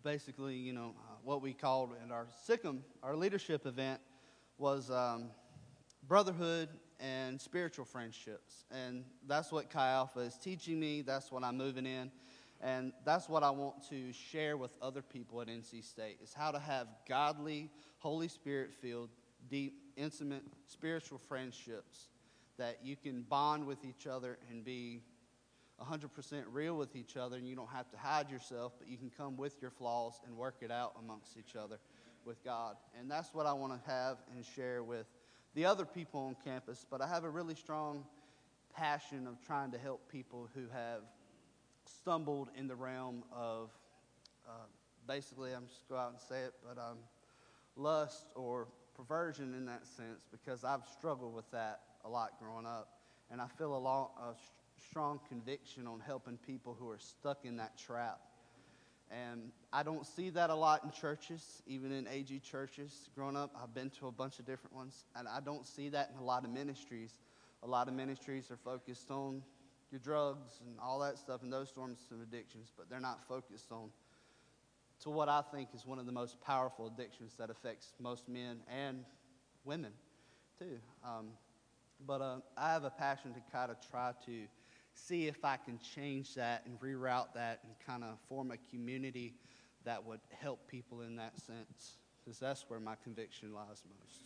basically, you know, uh, what we called in our SICM, our leadership event, was um, brotherhood and spiritual friendships. And that's what Chi Alpha is teaching me. That's what I'm moving in. And that's what I want to share with other people at N C State, is how to have godly, Holy Spirit-filled, deep, intimate, spiritual friendships that you can bond with each other and be one hundred percent real with each other, and you don't have to hide yourself, but you can come with your flaws and work it out amongst each other with God. And that's what I want to have and share with the other people on campus. But I have a really strong passion of trying to help people who have stumbled in the realm of, uh, basically, I'm just go out and say it, but um, lust or perversion in that sense, because I've struggled with that a lot growing up. And I feel a, long, a strong conviction on helping people who are stuck in that trap. And I don't see that a lot in churches, even in A G churches. Growing up, I've been to a bunch of different ones, and I don't see that in a lot of ministries. A lot of ministries are focused on your drugs and all that stuff and those forms of addictions, but they're not focused on to what I think is one of the most powerful addictions that affects most men and women too. Um, but uh, I have a passion to kind of try to see if I can change that and reroute that and kind of form a community that would help people in that sense, because that's where my conviction lies most.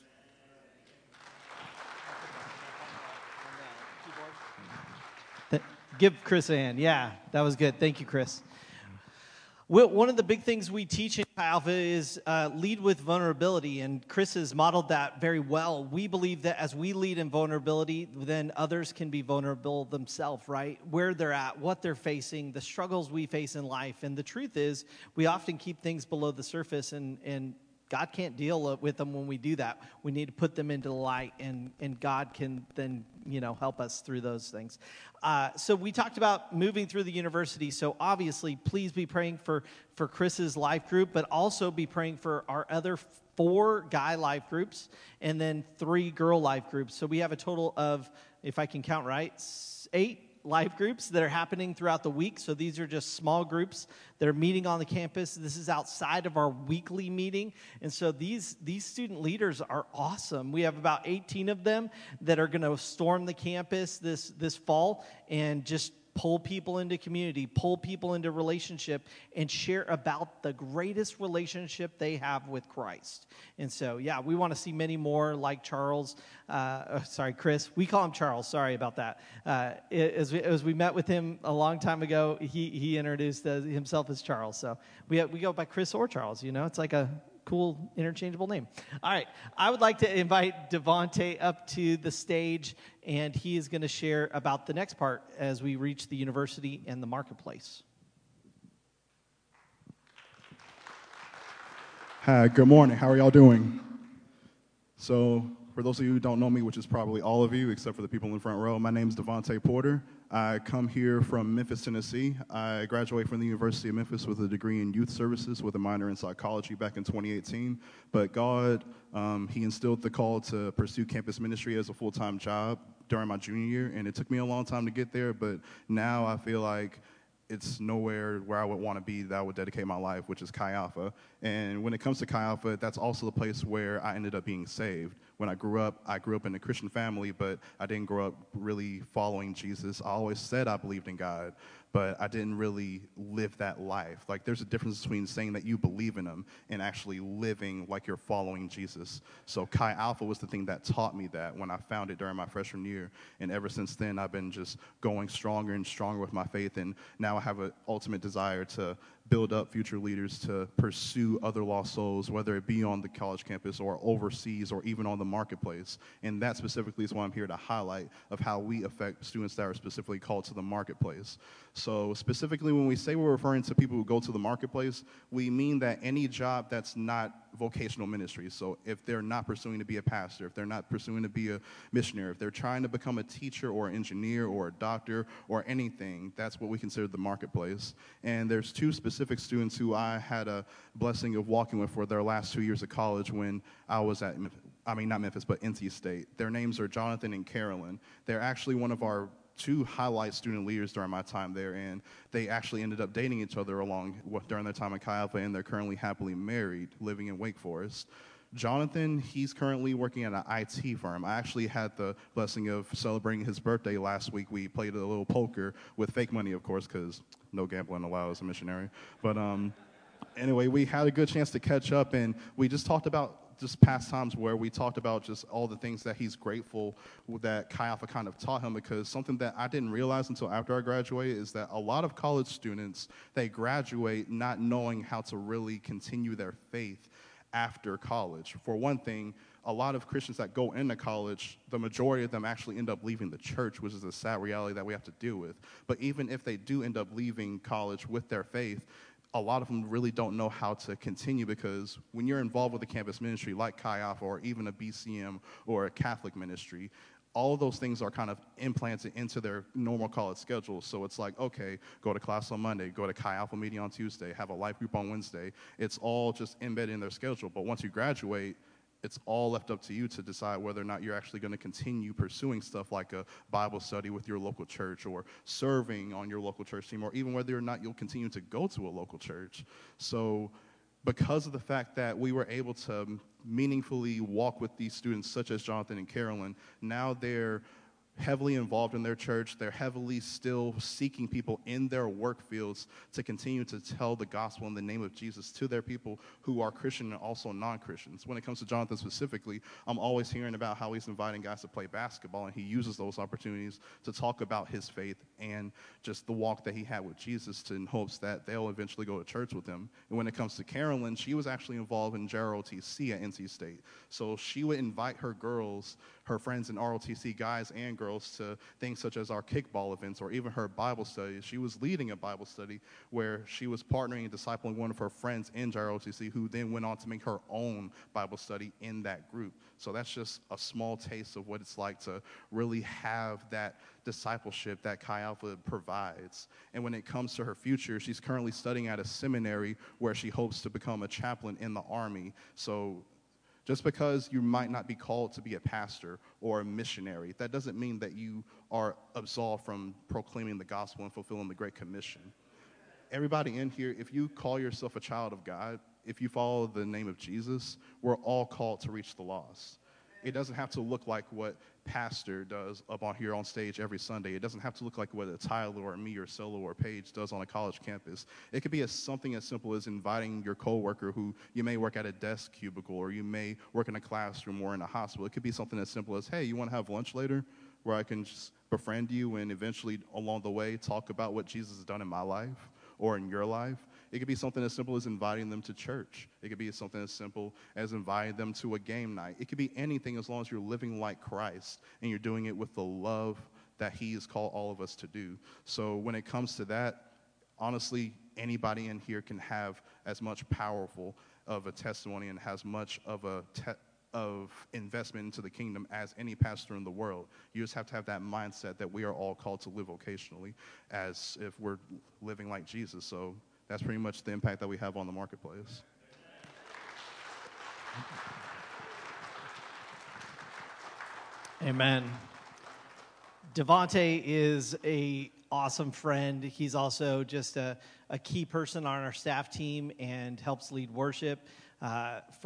Th- Give Chris a hand. Yeah, that was good. Thank you, Chris. Well, one of the big things we teach in Chi Alpha is uh, lead with vulnerability, and Chris has modeled that very well. We believe that as we lead in vulnerability, then others can be vulnerable themselves, right? Where they're at, what they're facing, the struggles we face in life. And the truth is, we often keep things below the surface, and, and God can't deal with them when we do that. We need to put them into the light, and, and God can then, you know, help us through those things. Uh, so we talked about moving through the university. So obviously, please be praying for, for Chris's life group, but also be praying for our other four guy life groups and then three girl life groups. So we have a total of, if I can count right, eight life groups that are happening throughout the week. So these are just small groups that are meeting on the campus. This is outside of our weekly meeting. And so these, these student leaders are awesome. We have about eighteen of them that are going to storm the campus this, this fall and just pull people into community, pull people into relationship, and share about the greatest relationship they have with Christ. And so, yeah, we want to see many more like Charles. Uh, sorry, Chris. We call him Charles. Sorry about that. Uh, as, we, as we met with him a long time ago, he he introduced uh, himself as Charles. So we we go by Chris or Charles. You know, it's like a cool interchangeable name. All right, I would like to invite Devontae up to the stage, and he is going to share about the next part as we reach the university and the marketplace. Hi, good morning. How are y'all doing? So, for those of you who don't know me, which is probably all of you except for the people in the front row, my name is Devontae Porter. I come here from Memphis, Tennessee. I graduated from the University of Memphis with a degree in youth services with a minor in psychology back in twenty eighteen. But God, um, he instilled the call to pursue campus ministry as a full-time job during my junior year, and it took me a long time to get there, but now I feel like it's nowhere where I would want to be that I would dedicate my life, which is Chi Alpha. And when it comes to Chi Alpha, that's also the place where I ended up being saved. When I grew up, I grew up in a Christian family, but I didn't grow up really following Jesus. I always said I believed in God, but I didn't really live that life. Like, there's a difference between saying that you believe in him and actually living like you're following Jesus. So Chi Alpha was the thing that taught me that when I found it during my freshman year. And ever since then, I've been just going stronger and stronger with my faith. And now I have an ultimate desire to build up future leaders to pursue other lost souls, whether it be on the college campus or overseas or even on the marketplace. And that specifically is why I'm here to highlight of how we affect students that are specifically called to the marketplace. So specifically, when we say we're referring to people who go to the marketplace, we mean that any job that's not vocational ministry. So if they're not pursuing to be a pastor, if they're not pursuing to be a missionary, if they're trying to become a teacher or an engineer or a doctor or anything, that's what we consider the marketplace. And there's two specific students who I had a blessing of walking with for their last two years of college when I was at, I mean, not Memphis, but N C State. Their names are Jonathan and Carolyn. They're actually one of our two highlight student leaders during my time there, and they actually ended up dating each other along during their time in Chi Alpha, and they're currently happily married, living in Wake Forest. Jonathan, he's currently working at an I T firm. I actually had the blessing of celebrating his birthday last week. We played a little poker with fake money, of course, because no gambling allowed as a missionary. But um, anyway, we had a good chance to catch up, and we just talked about just past times where we talked about just all the things that he's grateful that Chi Alpha kind of taught him, because something that I didn't realize until after I graduated is that a lot of college students, they graduate not knowing how to really continue their faith after college. For one thing, a lot of Christians that go into college, the majority of them actually end up leaving the church, which is a sad reality that we have to deal with. But even if they do end up leaving college with their faith, a lot of them really don't know how to continue, because when you're involved with a campus ministry like Chi Alpha or even a B C M or a Catholic ministry, all of those things are kind of implanted into their normal college schedule. So it's like, okay, go to class on Monday, go to Chi Alpha meeting on Tuesday, have a life group on Wednesday. It's all just embedded in their schedule. But once you graduate, it's all left up to you to decide whether or not you're actually going to continue pursuing stuff like a Bible study with your local church, or serving on your local church team, or even whether or not you'll continue to go to a local church. So because of the fact that we were able to meaningfully walk with these students such as Jonathan and Carolyn, now they're heavily involved in their church. They're heavily still seeking people in their work fields to continue to tell the gospel in the name of Jesus to their people who are Christian and also non-Christians. When it comes to Jonathan specifically, I'm always hearing about how he's inviting guys to play basketball, and he uses those opportunities to talk about his faith and just the walk that he had with Jesus, to, in hopes that they'll eventually go to church with him. And when it comes to Carolyn, she was actually involved in J R O T C at N C State. So she would invite her girls, her friends in R O T C, guys and girls, to things such as our kickball events or even her Bible studies. She was leading a Bible study where she was partnering and discipling one of her friends in J R O T C, who then went on to make her own Bible study in that group. So that's just a small taste of what it's like to really have that discipleship that Chi Alpha provides. And when it comes to her future, she's currently studying at a seminary where she hopes to become a chaplain in the Army. So just because you might not be called to be a pastor or a missionary, that doesn't mean that you are absolved from proclaiming the gospel and fulfilling the Great Commission. Everybody in here, if you call yourself a child of God, if you follow the name of Jesus, we're all called to reach the lost. It doesn't have to look like what Pastor does up on here on stage every Sunday. It doesn't have to look like what a Tyler or me or Solo or Paige does on a college campus. It could be as something as simple as inviting your coworker who you may work at a desk cubicle, or you may work in a classroom or in a hospital. It could be something as simple as, hey, you want to have lunch later, where I can just befriend you and eventually along the way talk about what Jesus has done in my life or in your life. It could be something as simple as inviting them to church. It could be something as simple as inviting them to a game night. It could be anything, as long as you're living like Christ and you're doing it with the love that he has called all of us to do. So when it comes to that, honestly, anybody in here can have as much powerful of a testimony and has much of a te- of investment into the kingdom as any pastor in the world. You just have to have that mindset that we are all called to live vocationally as if we're living like Jesus. So that's pretty much the impact that we have on the marketplace. Amen. Devontae is a awesome friend. He's also just a, a key person on our staff team and helps lead worship. Uh,